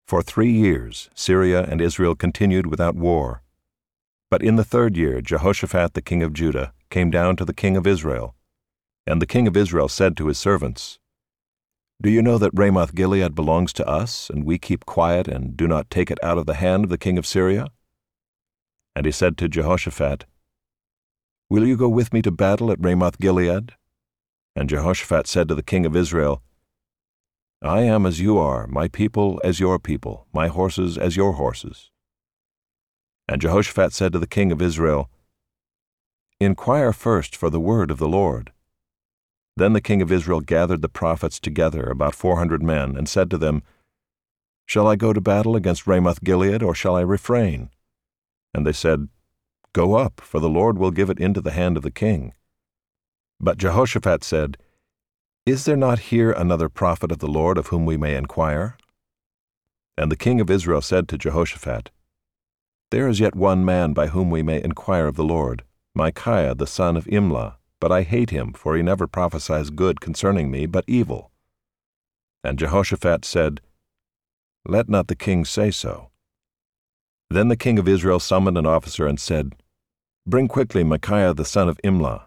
For 3 years Syria and Israel continued without war. But in the 3rd year Jehoshaphat the king of Judah came down to the king of Israel. And the king of Israel said to his servants, "Do you know that Ramoth-Gilead belongs to us, and we keep quiet and do not take it out of the hand of the king of Syria?" And he said to Jehoshaphat, "Will you go with me to battle at Ramoth-Gilead?" And Jehoshaphat said to the king of Israel, "I am as you are, my people as your people, my horses as your horses." And Jehoshaphat said to the king of Israel, "Inquire first for the word of the Lord." Then the king of Israel gathered the prophets together, about 400 men, and said to them, "Shall I go to battle against Ramoth-Gilead, or shall I refrain?" And they said, "Go up, for the Lord will give it into the hand of the king." But Jehoshaphat said, "Is there not here another prophet of the Lord of whom we may inquire?" And the king of Israel said to Jehoshaphat, "There is yet one man by whom we may inquire of the Lord, Micaiah the son of Imlah, but I hate him, for he never prophesies good concerning me, but evil." And Jehoshaphat said, "Let not the king say so." Then the king of Israel summoned an officer and said, "Bring quickly Micaiah the son of Imlah."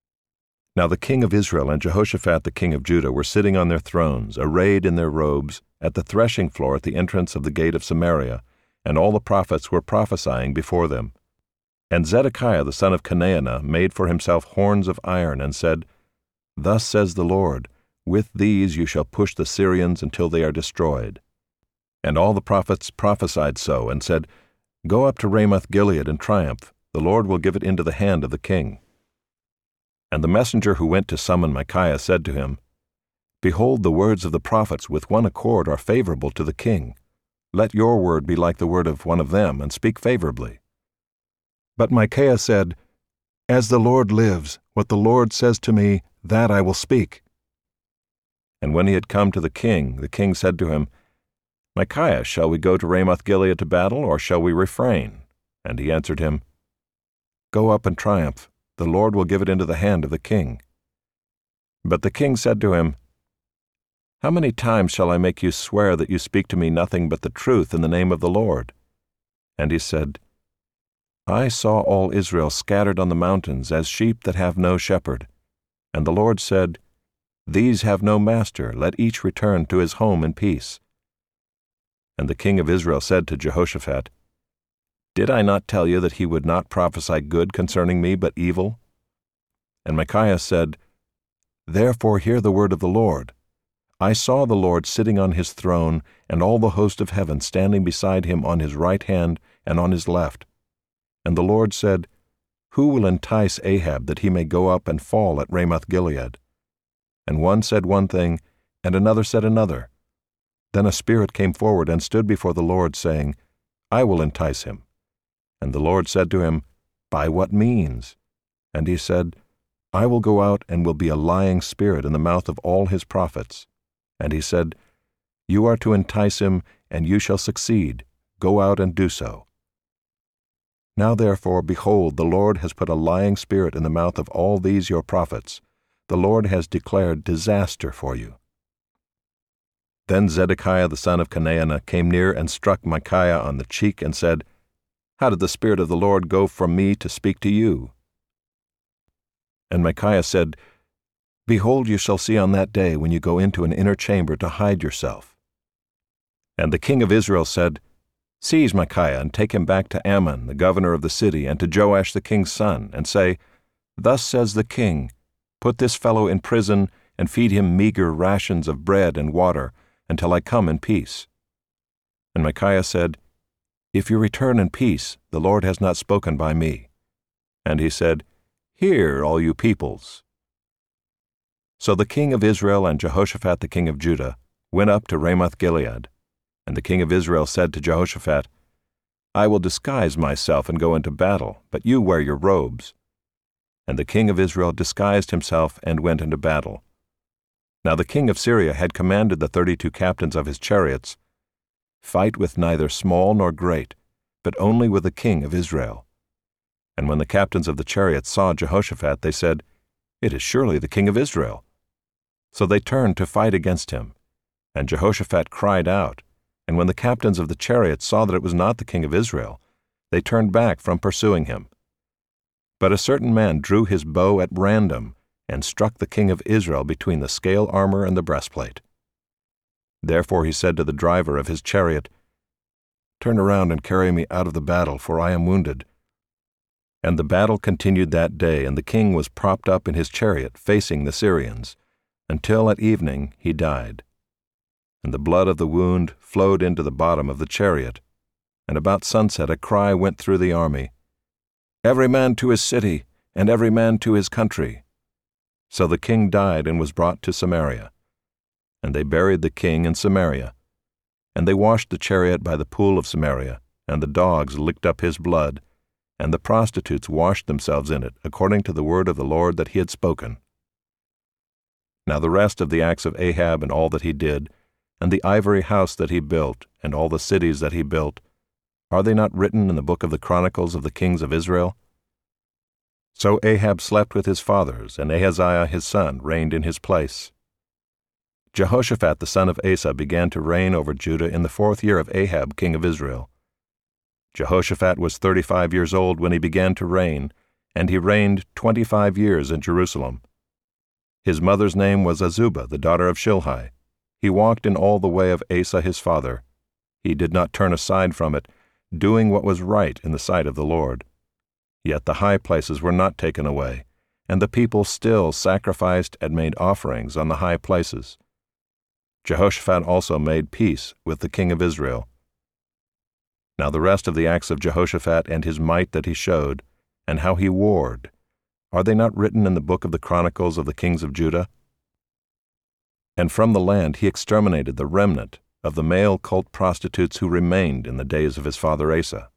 Now the king of Israel and Jehoshaphat the king of Judah were sitting on their thrones, arrayed in their robes, at the threshing floor at the entrance of the gate of Samaria, and all the prophets were prophesying before them. And Zedekiah the son of Chenaanah made for himself horns of iron, and said, "Thus says the Lord, with these you shall push the Syrians until they are destroyed." And all the prophets prophesied so, and said, "Go up to Ramoth-Gilead and triumph, the Lord will give it into the hand of the king." And the messenger who went to summon Micaiah said to him, "Behold, the words of the prophets with one accord are favorable to the king. Let your word be like the word of one of them, and speak favorably." But Micaiah said, "As the Lord lives, what the Lord says to me, that I will speak." And when he had come to the king said to him, "Micaiah, shall we go to Ramoth-Gilead to battle, or shall we refrain?" And he answered him, "Go up and triumph, the Lord will give it into the hand of the king." But the king said to him, "How many times shall I make you swear that you speak to me nothing but the truth in the name of the Lord?" And he said, "I saw all Israel scattered on the mountains as sheep that have no shepherd. And the Lord said, These have no master, let each return to his home in peace." And the king of Israel said to Jehoshaphat, "Did I not tell you that he would not prophesy good concerning me, but evil?" And Micaiah said, "Therefore hear the word of the Lord. I saw the Lord sitting on his throne, and all the host of heaven standing beside him on his right hand and on his left. And the Lord said, Who will entice Ahab that he may go up and fall at Ramoth-Gilead? And one said one thing, and another said another. Then a spirit came forward and stood before the Lord, saying, I will entice him. And the Lord said to him, By what means? And he said, I will go out and will be a lying spirit in the mouth of all his prophets. And he said, You are to entice him, and you shall succeed. Go out and do so. Now therefore, behold, the Lord has put a lying spirit in the mouth of all these your prophets. The Lord has declared disaster for you. Then Zedekiah the son of Chenaanah came near and struck Micaiah on the cheek and said, How did the Spirit of the Lord go from me to speak to you? And Micaiah said, Behold, you shall see on that day when you go into an inner chamber to hide yourself. And the king of Israel said, Seize Micaiah and take him back to Ammon, the governor of the city, and to Joash the king's son, and say, Thus says the king, Put this fellow in prison and feed him meager rations of bread and water until I come in peace. And Micaiah said, If you return in peace, the Lord has not spoken by me. And he said, Hear, all you peoples. So the king of Israel and Jehoshaphat the king of Judah went up to Ramoth-Gilead. And the king of Israel said to Jehoshaphat, I will disguise myself and go into battle, but you wear your robes. And the king of Israel disguised himself and went into battle. Now the king of Syria had commanded the 32 captains of his chariots, Fight with neither small nor great, but only with the king of Israel. And when the captains of the chariots saw Jehoshaphat, they said, It is surely the king of Israel. So they turned to fight against him. And Jehoshaphat cried out, And when the captains of the chariots saw that it was not the king of Israel, they turned back from pursuing him. But a certain man drew his bow at random and struck the king of Israel between the scale armor and the breastplate. Therefore he said to the driver of his chariot, "Turn around and carry me out of the battle, for I am wounded." And the battle continued that day, and the king was propped up in his chariot, facing the Syrians, until at evening he died. And the blood of the wound flowed into the bottom of the chariot. And about sunset a cry went through the army, "Every man to his city, and every man to his country." So the king died and was brought to Samaria. And they buried the king in Samaria. And they washed the chariot by the pool of Samaria, and the dogs licked up his blood, and the prostitutes washed themselves in it, according to the word of the Lord that he had spoken. Now the rest of the acts of Ahab and all that he did, and the ivory house that he built, and all the cities that he built, are they not written in the book of the Chronicles of the kings of Israel? So Ahab slept with his fathers, and Ahaziah his son reigned in his place. Jehoshaphat the son of Asa began to reign over Judah in the 4th year of Ahab king of Israel. Jehoshaphat was 35 years old when he began to reign, and he reigned 25 years in Jerusalem. His mother's name was Azubah, the daughter of Shilhi. He walked in all the way of Asa his father. He did not turn aside from it, doing what was right in the sight of the Lord. Yet the high places were not taken away, and the people still sacrificed and made offerings on the high places. Jehoshaphat also made peace with the king of Israel. Now the rest of the acts of Jehoshaphat and his might that he showed, and how he warred, are they not written in the book of the Chronicles of the kings of Judah? And from the land he exterminated the remnant of the male cult prostitutes who remained in the days of his father Asa.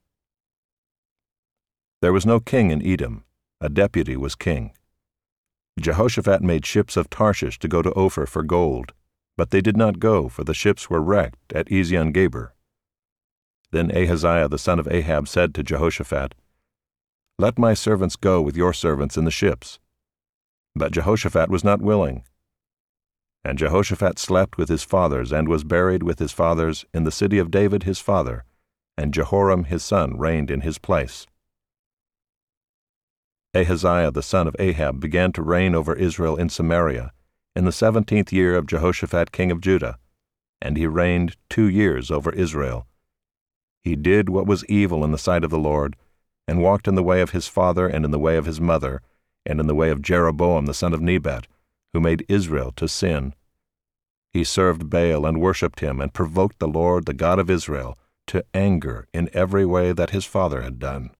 There was no king in Edom, a deputy was king. Jehoshaphat made ships of Tarshish to go to Ophir for gold, but they did not go, for the ships were wrecked at Ezion-Geber. Then Ahaziah the son of Ahab said to Jehoshaphat, "Let my servants go with your servants in the ships." But Jehoshaphat was not willing. And Jehoshaphat slept with his fathers and was buried with his fathers in the city of David his father, and Jehoram his son reigned in his place. Ahaziah the son of Ahab began to reign over Israel in Samaria in the 17th year of Jehoshaphat king of Judah, and he reigned 2 years over Israel. He did what was evil in the sight of the Lord, and walked in the way of his father and in the way of his mother, and in the way of Jeroboam the son of Nebat, who made Israel to sin. He served Baal and worshipped him, and provoked the Lord, the God of Israel, to anger in every way that his father had done.